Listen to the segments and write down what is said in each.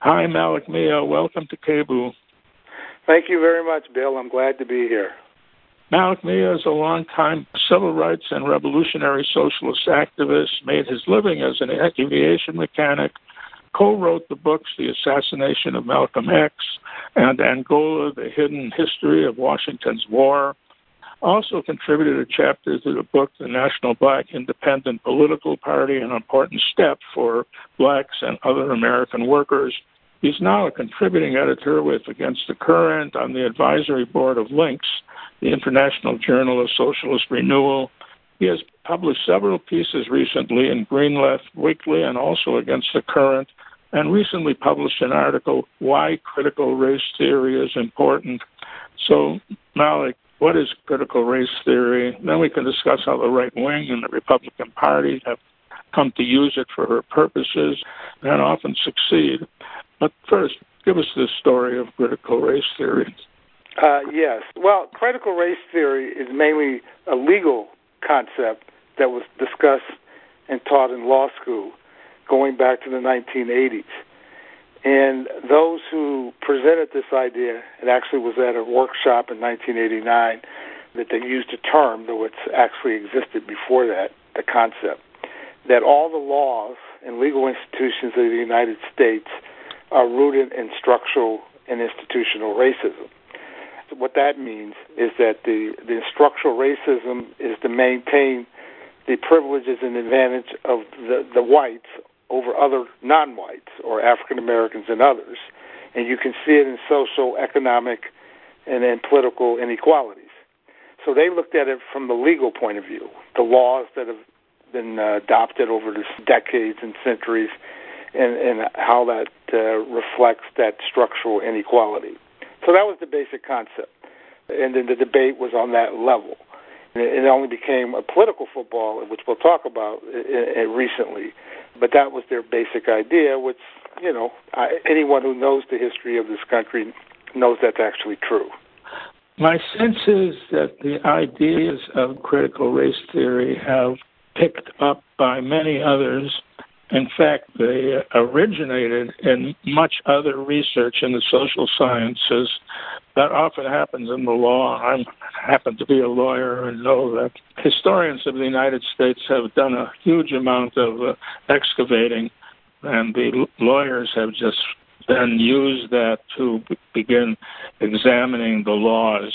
Hi, Malik Mia. Welcome to KBOO. Thank you very much, Bill. I'm glad to be here. Malik Mia is a longtime civil rights and revolutionary socialist activist, made his living as an aviation mechanic, co-wrote the books The Assassination of Malcolm X and Angola, The Hidden History of Washington's War, also contributed a chapter to the book The National Black Independent Political Party, an important step for blacks and other American workers. He's now a contributing editor with Against the Current on the advisory board of Links, the International Journal of Socialist Renewal. He has published several pieces recently in Green Left Weekly and also Against the Current, and recently published an article, Why Critical Race Theory is Important. So, Malik, what is critical race theory? Then we can discuss how the right wing and the Republican Party have come to use it for their purposes and often succeed. But first, give us the story of critical race theory. Yes. Well, critical race theory is mainly a legal concept that was discussed and taught in law school going back to the 1980s. And those who presented this idea, it actually was at a workshop in 1989 that they used a term, though it's actually existed before that, the concept, that all the laws and legal institutions of the United States are rooted in structural and institutional racism. What that means is that the structural racism is to maintain the privileges and advantage of the whites over other non-whites or African Americans and others. And you can see it in social, economic, and then political inequalities. So they looked at it from the legal point of view, the laws that have been adopted over the decades and centuries, and how that reflects that structural inequality. So that was the basic concept. And then the debate was on that level. It only became a political football, which we'll talk about recently. But that was their basic idea, which, anyone who knows the history of this country knows that's actually true. My sense is that the ideas of critical race theory have picked up by many others. In fact, they originated in much other research in the social sciences. That often happens in the law. I happen to be a lawyer and know that historians of the United States have done a huge amount of excavating, and the lawyers have just then used that to begin examining the laws.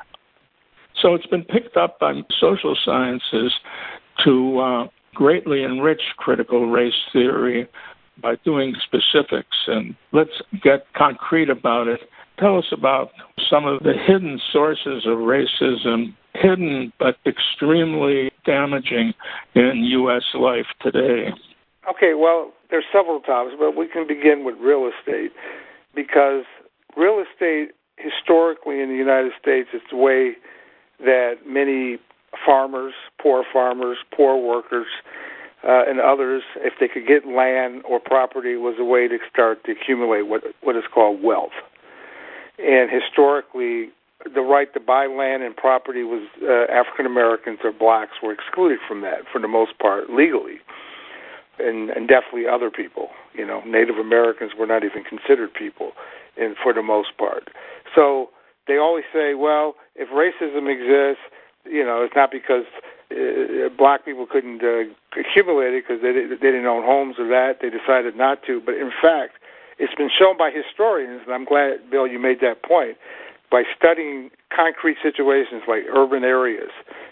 So it's been picked up by social sciences to greatly enrich critical race theory by doing specifics. And let's get concrete about it. Tell us about some of the hidden sources of racism, hidden but extremely damaging in U.S. life today. Okay, well, there's several topics, but we can begin with real estate, because real estate historically in the United States is the way that many farmers, poor workers, and others, if they could get land or property, was a way to start to accumulate what is called wealth. And historically, the right to buy land and property was African Americans or blacks were excluded from that for the most part legally, and definitely other people. Native Americans were not even considered people, and for the most part. So they always say, well, if racism exists, it's not because black people couldn't accumulate it because they didn't own homes or that. They decided not to. But in fact, it's been shown by historians, and I'm glad, Bill, you made that point, by studying concrete situations like urban areas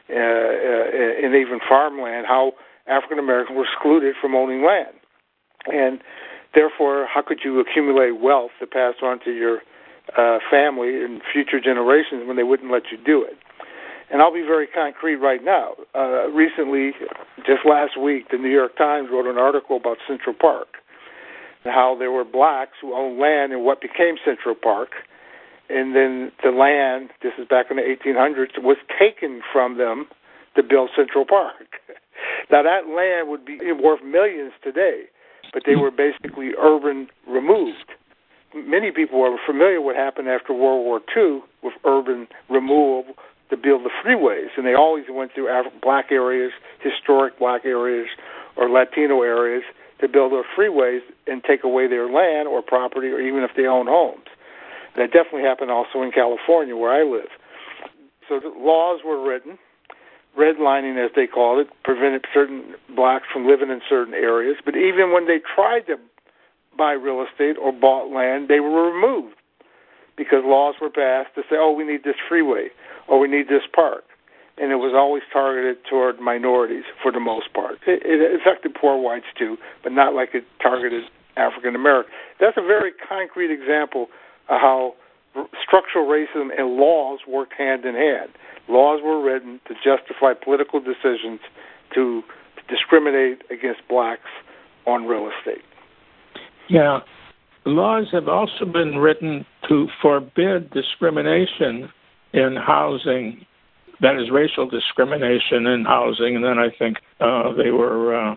and even farmland, how African Americans were excluded from owning land. And therefore, how could you accumulate wealth to pass on to your family and future generations when they wouldn't let you do it? And I'll be very concrete right now. Recently, just last week, the New York Times wrote an article about Central Park, and how there were blacks who owned land in what became Central Park, and then the land, this is back in the 1800s, was taken from them to build Central Park. Now, that land would be worth millions today, but they were basically urban removed. Many people are familiar with what happened after World War II with urban removal to build the freeways, and they always went through black areas, historic black areas, or Latino areas to build those freeways and take away their land or property, or even if they own homes. That definitely happened also in California, where I live. So the laws were written, redlining as they called it, prevented certain blacks from living in certain areas. But even when they tried to buy real estate or bought land, they were removed because laws were passed to say, oh, we need this freeway or we need this park. And it was always targeted toward minorities for the most part. It affected poor whites too, but not like it targeted African Americans. That's a very concrete example of how structural racism and laws worked hand in hand. Laws were written to justify political decisions to discriminate against blacks on real estate. Yeah. Laws have also been written to forbid discrimination in housing, that is, racial discrimination in housing, and then I think they were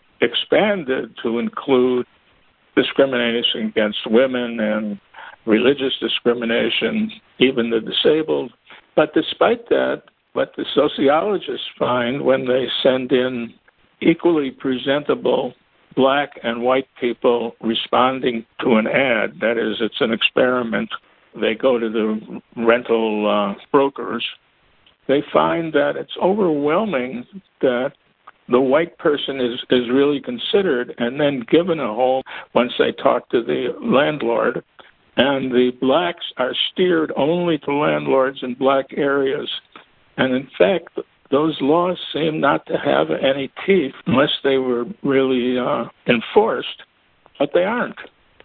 expanded to include discrimination against women and religious discrimination, even the disabled. But despite that, what the sociologists find when they send in equally presentable black and white people responding to an ad, that is, it's an experiment, they go to the rental brokers, they find that it's overwhelming that the white person is really considered and then given a home once they talk to the landlord. And the blacks are steered only to landlords in black areas. And in fact, those laws seem not to have any teeth unless they were really enforced, but they aren't.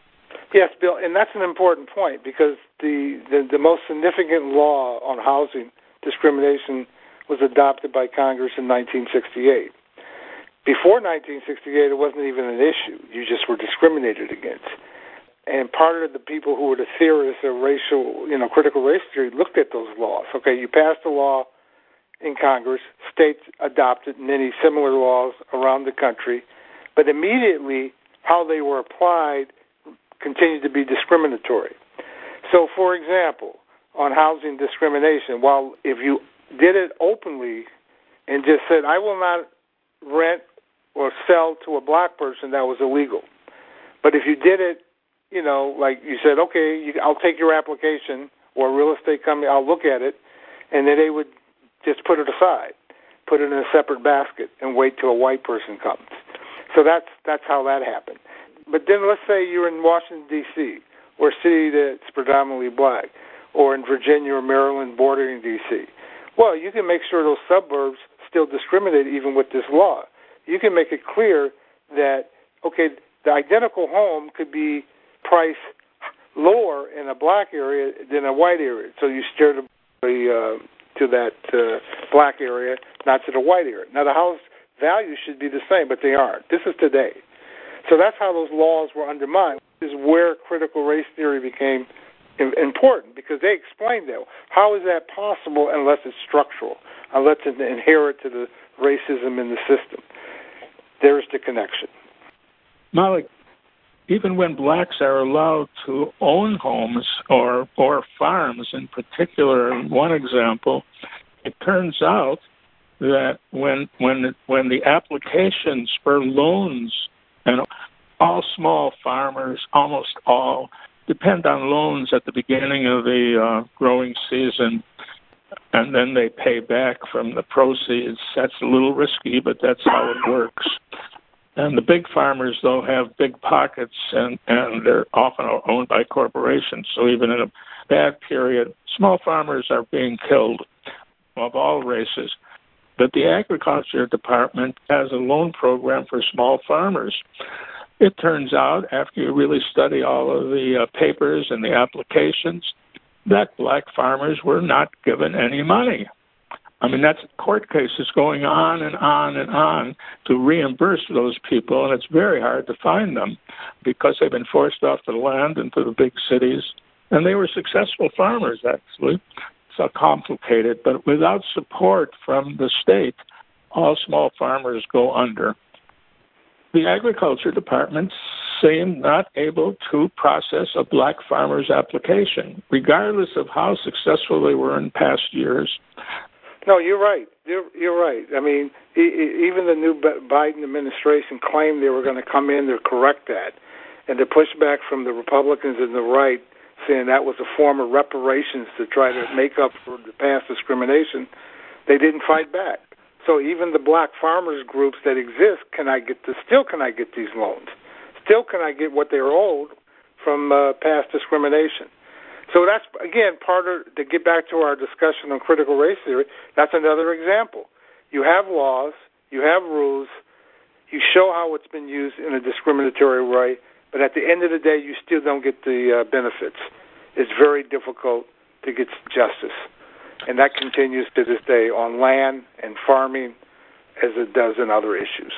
Yes, Bill, and that's an important point because the most significant law on housing discrimination was adopted by Congress in 1968. Before 1968, it wasn't even an issue. You just were discriminated against. And part of the people who were the theorists of racial, critical race theory looked at those laws. Okay, you passed a law in Congress, states adopted many similar laws around the country, but immediately how they were applied continued to be discriminatory. So, for example, on housing discrimination, while if you did it openly and just said, I will not rent or sell to a black person, that was illegal. But if you did it, like you said, okay, I'll take your application, or a real estate company, I'll look at it, and then they would just put it aside, put it in a separate basket, and wait till a white person comes. So that's how that happened. But then let's say you're in Washington, D.C., or a city that's predominantly black, or in Virginia or Maryland bordering D.C. Well, you can make sure those suburbs still discriminate even with this law. You can make it clear that, okay, the identical home could be priced lower in a black area than a white area. So you steer to that black area, not to the white area. Now, the house values should be the same, but they aren't. This is today. So that's how those laws were undermined. This is where critical race theory became important, because they explained that. How is that possible unless it's structural, unless it's inherent to the racism in the system? There's the connection. Malik, even when blacks are allowed to own homes or farms in particular, one example, it turns out that when the applications for loans, and all small farmers, almost all, depend on loans at the beginning of the growing season, and then they pay back from the proceeds. That's a little risky, but that's how it works. And the big farmers, though, have big pockets, and they're often owned by corporations. So even in a bad period, small farmers are being killed of all races. But the Agriculture Department has a loan program for small farmers. It turns out, after you really study all of the papers and the applications, that black farmers were not given any money. I mean, that's court cases going on and on and on to reimburse those people, and it's very hard to find them because they've been forced off the land into the big cities. And they were successful farmers, actually. It's complicated, but without support from the state, all small farmers go under. The Agriculture Department seemed not able to process a black farmer's application, regardless of how successful they were in past years. No, you're right. You're right. I mean, even the new Biden administration claimed they were going to come in to correct that, and the pushback from the Republicans and the right, saying that was a form of reparations to try to make up for the past discrimination, they didn't fight back. So even the black farmers groups that exist cannot get these loans. Still can I get what they're owed from past discrimination. So that's, again, to get back to our discussion on critical race theory, that's another example. You have laws, you have rules, you show how it's been used in a discriminatory way, but at the end of the day, you still don't get the benefits. It's very difficult to get justice. And that continues to this day on land and farming as it does in other issues.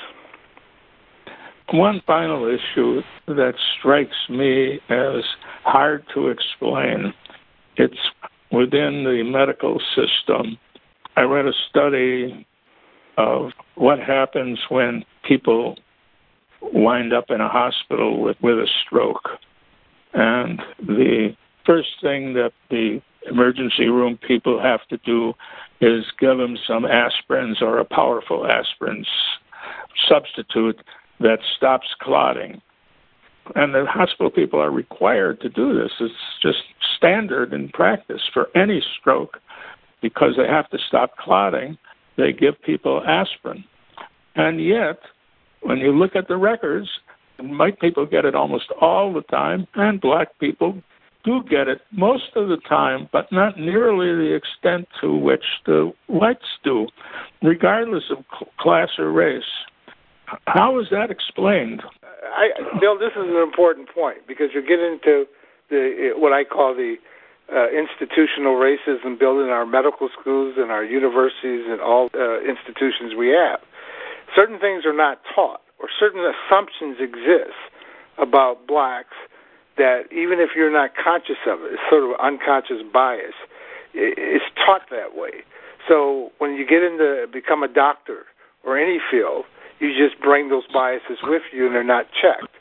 One final issue that strikes me as hard to explain, it's within the medical system. I read a study of what happens when people wind up in a hospital with a stroke. And the first thing that the emergency room people have to do is give them some aspirins or a powerful aspirin substitute that stops clotting. And the hospital people are required to do this. It's just standard in practice for any stroke. Because they have to stop clotting, they give people aspirin. And yet, when you look at the records, white people get it almost all the time, and black people do get it most of the time, but not nearly the extent to which the whites do, regardless of class or race. How is that explained? Bill, this is an important point because you're getting into what I call the institutional racism built in our medical schools and our universities and all institutions we have. Certain things are not taught, or certain assumptions exist about blacks that even if you're not conscious of it, it's sort of unconscious bias. It's taught that way. So when you get into become a doctor or any field, you just bring those biases with you, and they're not checked.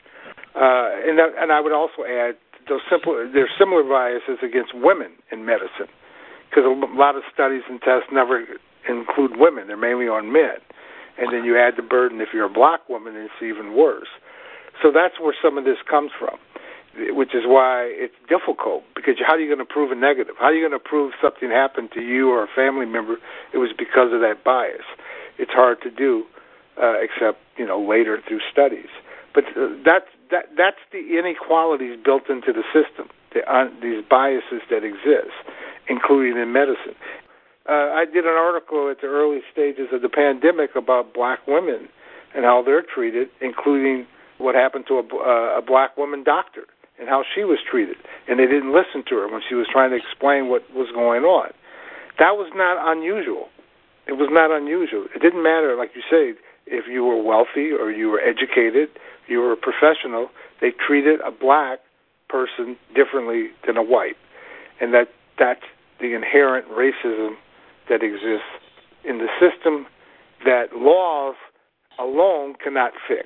And I would also add there's similar biases against women in medicine, because a lot of studies and tests never include women; they're mainly on men. And then you add the burden if you're a black woman, and it's even worse. So that's where some of this comes from, which is why it's difficult, because how are you going to prove a negative? How are you going to prove something happened to you or a family member? It was because of that bias. It's hard to do, except later through studies. But that's the inequalities built into the system, these biases that exist, including in medicine. I did an article at the early stages of the pandemic about black women and how they're treated, including what happened to a black woman doctor and how she was treated. And they didn't listen to her when she was trying to explain what was going on. That was not unusual. It was not unusual. It didn't matter, like you say, if you were wealthy or you were educated, you were a professional, they treated a black person differently than a white. And that's the inherent racism that exists in the system that laws alone cannot fix.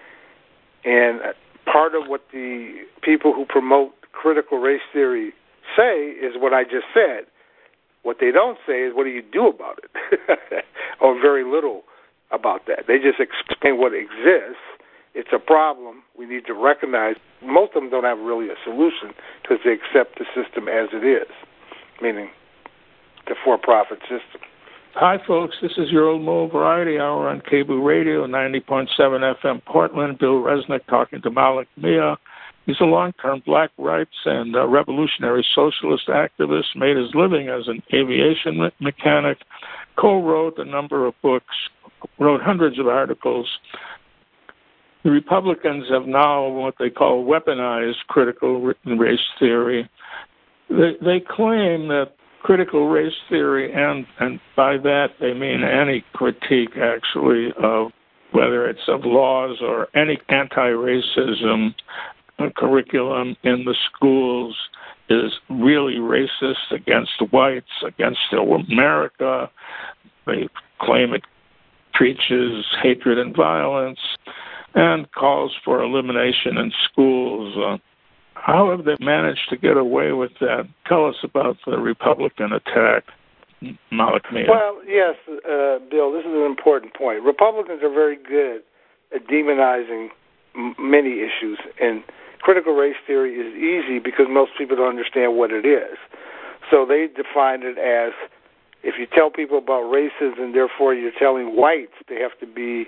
And part of what the people who promote critical race theory say is what I just said. What they don't say is, what do you do about it? Or very little about that. They just explain what exists. It's a problem we need to recognize. Most of them don't have really a solution because they accept the system as it is, meaning the for-profit system. Hi, folks. This is your old Mo Variety Hour on KBOO Radio, 90.7 FM Portland. Bill Resnick talking to Malik Mia. He's a long-term black rights and revolutionary socialist activist, made his living as an aviation mechanic, co-wrote a number of books, wrote hundreds of articles. The Republicans have now what they call weaponized critical race theory. They claim that critical race theory, and by that they mean any critique, actually, of whether it's of laws or any anti-racism curriculum in the schools, is really racist against whites, against America. They claim it preaches hatred and violence and calls for elimination in schools. How have they managed to get away with that? Tell us about the Republican attack. Malik Mia? Well, yes, Bill, this is an important point. Republicans are very good at demonizing many issues, and critical race theory is easy because most people don't understand what it is. So they define it as, if you tell people about racism, therefore you're telling whites they have to be,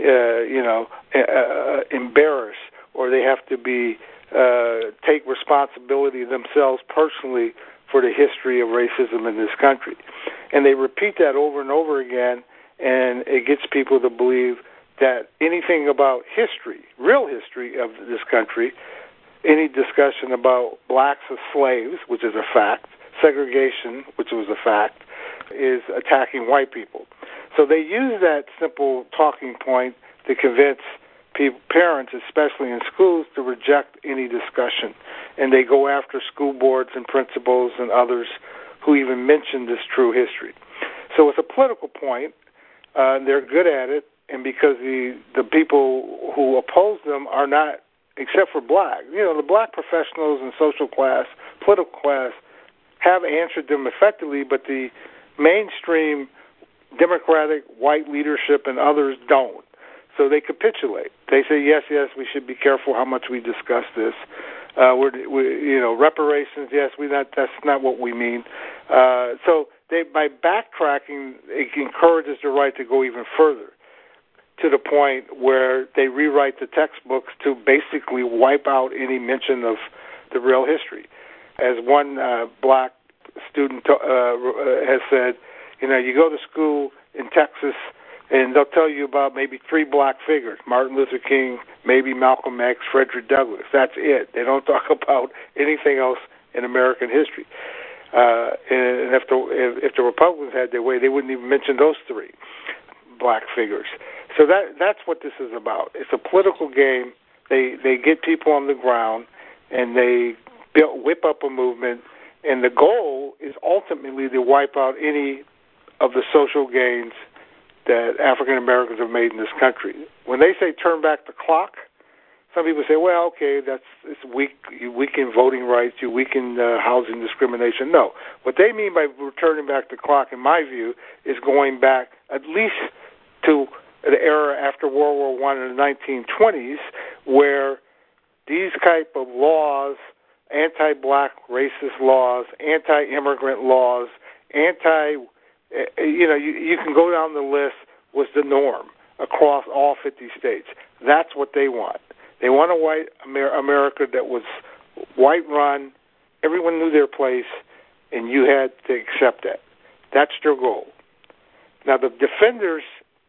embarrassed, or they have to be take responsibility themselves personally for the history of racism in this country. And they repeat that over and over again, and it gets people to believe that anything about history, real history of this country, any discussion about blacks as slaves, which is a fact, segregation, which was a fact, is attacking white people. So they use that simple talking point to convince parents, especially in schools, to reject any discussion. And they go after school boards and principals and others who even mention this true history. So it's a political point. They're good at it, and because the people who oppose them are not, except for black, the black professionals and social class, political class, have answered them effectively, but the mainstream Democratic white leadership and others don't. So they capitulate. They say, yes, we should be careful how much we discuss this. Reparations, yes, that's not what we mean. So by backtracking, it encourages the right to go even further, to the point where they rewrite the textbooks to basically wipe out any mention of the real history. As one black student has said, you go to school in Texas and they'll tell you about maybe 3 black figures: Martin Luther King, maybe Malcolm X, Frederick Douglass. That's it. They don't talk about anything else in American history. And if the Republicans had their way, they wouldn't even mention those 3 black figures. So that's what this is about. It's a political game. They get people on the ground, and they whip up a movement, and the goal is ultimately to wipe out any of the social gains that African Americans have made in this country. When they say turn back the clock, some people say, well, okay, it's weak. You weaken voting rights, you weaken housing discrimination. No. What they mean by turning back the clock, in my view, is going back at least to the era after World War I in the 1920s, where these type of laws, anti-black racist laws, anti-immigrant laws, you can go down the list, was the norm across all 50 states. That's what they want. They want a white America that was white-run, everyone knew their place, and you had to accept that. That's their goal. Now, the defenders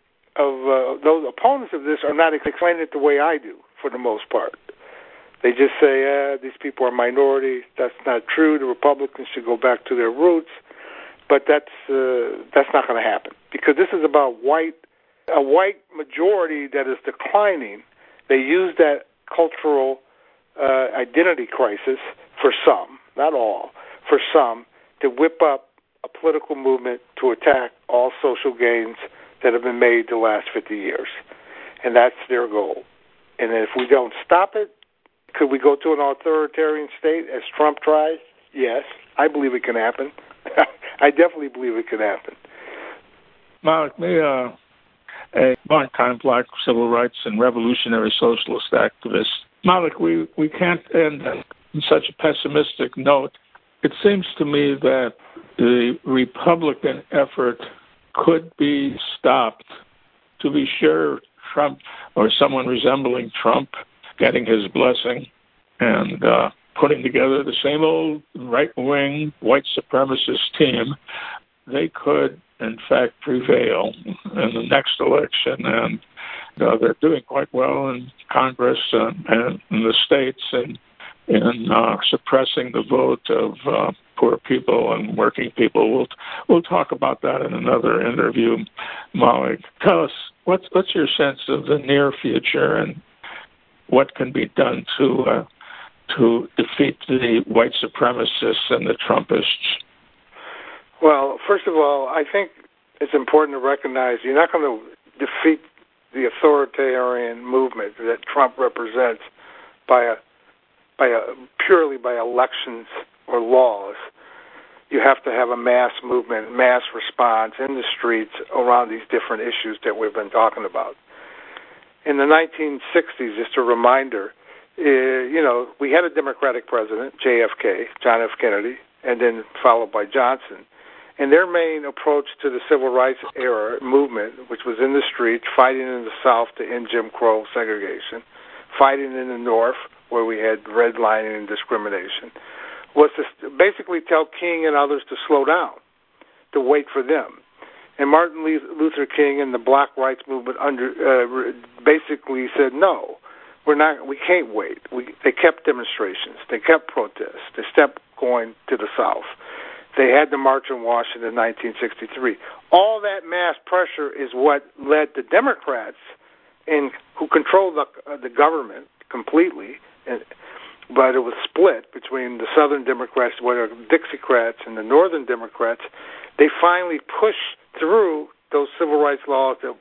of those opponents of this are not explaining it the way I do, for the most part. They just say, these people are minorities. That's not true. The Republicans should go back to their roots. But that's not going to happen, because this is about a white majority that is declining. They use that cultural identity crisis for some, not all, for some, to whip up a political movement to attack all social gains that have been made the last 50 years. And that's their goal. And if we don't stop it, could we go to an authoritarian state as Trump tries? Yes, I believe it can happen. I definitely believe it can happen. Malik, a long-time black civil rights and revolutionary socialist activist. Malik, we can't end on such a pessimistic note. It seems to me that the Republican effort could be stopped. To be sure, Trump or someone resembling Trump getting his blessing and putting together the same old right-wing white supremacist team, they could, in fact, prevail in the next election. And they're doing quite well in Congress and in the states and in suppressing the vote of poor people and working people. We'll talk about that in another interview. Malik, tell us, what's your sense of the near future and what can be done to defeat the white supremacists and the Trumpists? Well, first of all, I think it's important to recognize you're not going to defeat the authoritarian movement that Trump represents purely by elections or laws. you have to have a mass movement, mass response in the streets around these different issues that we've been talking about. In the 1960s, just a reminder, we had a Democratic president, JFK, John F. Kennedy, and then followed by Johnson. And their main approach to the civil rights era movement, which was in the streets, fighting in the South to end Jim Crow segregation, fighting in the North, where we had redlining and discrimination, was to basically tell King and others to slow down, to wait for them. And Martin Luther King and the Black Rights Movement basically said, no, we can't wait. They kept demonstrations. They kept protests. They kept going to the South. They had the March on Washington in 1963. All that mass pressure is what led the Democrats, who controlled the government completely, but it was split between the Southern Democrats, what are Dixiecrats, and the Northern Democrats. They finally pushed through those civil rights laws that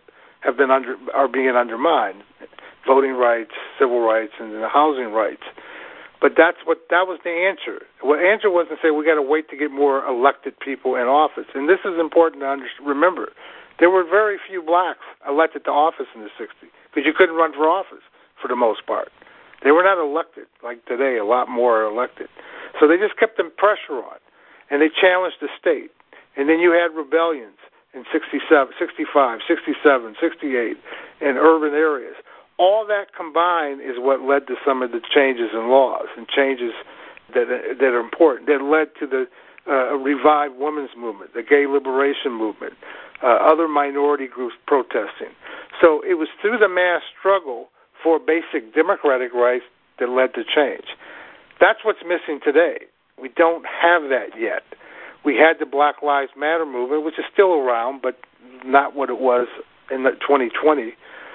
are being undermined, voting rights, civil rights, and the housing rights. But that was the answer. The answer wasn't to say we got to wait to get more elected people in office. And this is important to remember. There were very few blacks elected to office in the 60s because you couldn't run for office for the most part. They were not elected like today. A lot more are elected. So they just kept the pressure on, and they challenged the state. And then you had rebellions in 67, 65, 67, 68 in urban areas. All that combined is what led to some of the changes in laws and changes that are important, that led to the revived women's movement, the gay liberation movement, other minority groups protesting. So it was through the mass struggle for basic democratic rights that led to change. That's what's missing today. We don't have that yet. We had the Black Lives Matter movement, which is still around, but not what it was in the 2020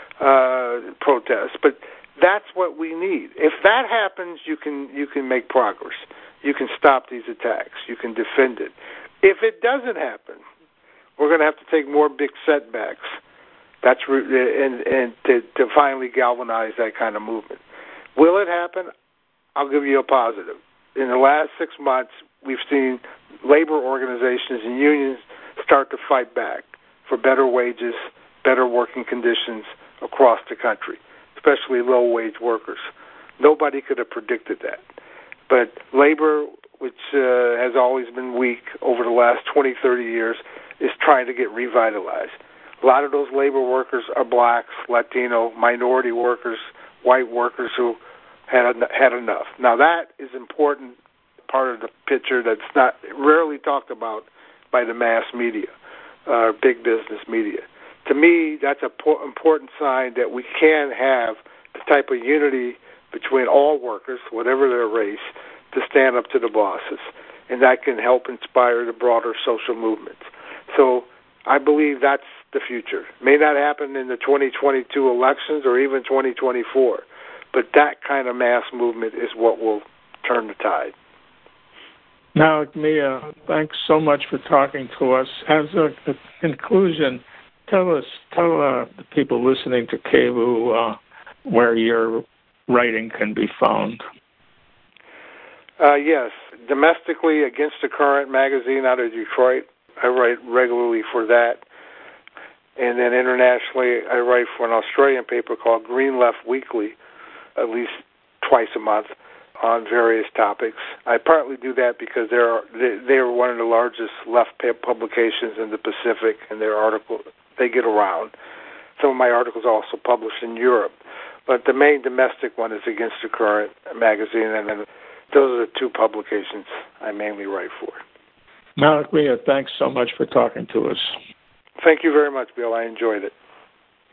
protests. But that's what we need. If that happens, you can make progress. You can stop these attacks. You can defend it. If it doesn't happen, we're going to have to take more big setbacks. That's and to finally galvanize that kind of movement. Will it happen? I'll give you a positive. In the last 6 months, we've seen labor organizations and unions start to fight back for better wages, better working conditions across the country, especially low-wage workers. Nobody could have predicted that. But labor, which has always been weak over the last 20, 30 years, is trying to get revitalized. A lot of those labor workers are blacks, Latino, minority workers, white workers who had enough. Now that is important part of the picture that's not rarely talked about by the mass media, big business media. To me, that's an important sign that we can have the type of unity between all workers, whatever their race, to stand up to the bosses, and that can help inspire the broader social movements. So I believe that's the future. It may not happen in the 2022 elections or even 2024, but that kind of mass movement is what will turn the tide. Now, Mia, thanks so much for talking to us. As a conclusion, tell the people listening to KVUE where your writing can be found. Yes, domestically, Against the Current magazine out of Detroit. I write regularly for that. And then internationally, I write for an Australian paper called Green Left Weekly, at least twice a month, on various topics. I partly do that because they are one of the largest left publications in the Pacific, and their articles, they get around. Some of my articles are also published in Europe. But the main domestic one is Against the Current magazine, and then those are the two publications I mainly write for. Malik Mia, thanks so much for talking to us. Thank you very much, Bill. I enjoyed it.